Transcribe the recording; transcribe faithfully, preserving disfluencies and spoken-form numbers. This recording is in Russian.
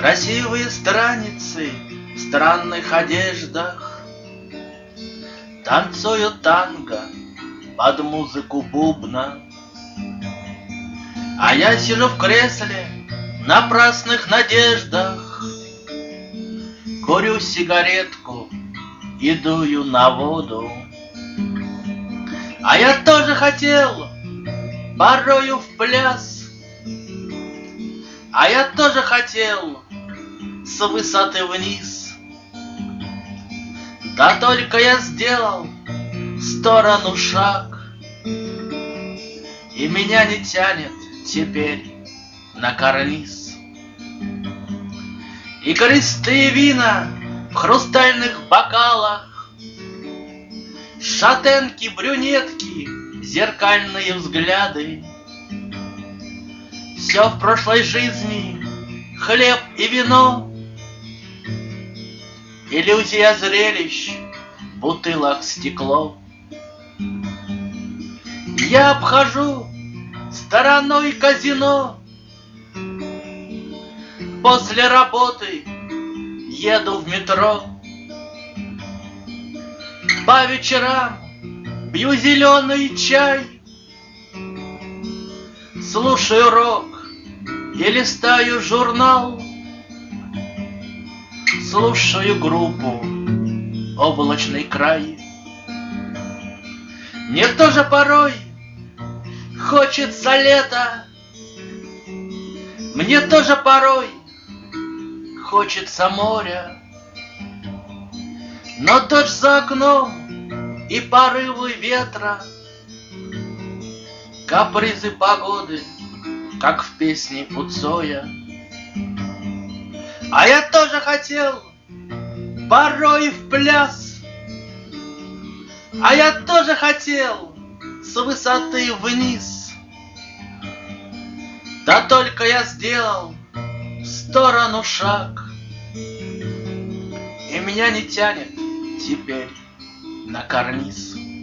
Красивые страницы в странных одеждах танцуют танго под музыку бубна. А я сижу в кресле в напрасных надеждах, курю сигаретку и дую на воду. А я тоже хотел порою в пляс, а я тоже хотел с высоты вниз. Да только я сделал в сторону шаг, и меня не тянет теперь на карниз. И крестые вина в хрустальных бокалах, шатенки, брюнетки, зеркальные взгляды. Все в прошлой жизни, хлеб и вино, иллюзия зрелищ, бутылок стекло. Я обхожу стороной казино, после работы еду в метро. По вечерам пью зеленый чай, слушаю рок и листаю журнал, слушаю группу «Облачный край». Мне тоже порой хочется лета, мне тоже порой хочется моря, но дождь за окном и порывы ветра, капризы погоды, как в песне у Цоя. А я тоже хотел порой в пляс, а я тоже хотел с высоты вниз. Да только я сделал в сторону шаг, и меня не тянет теперь на карниз.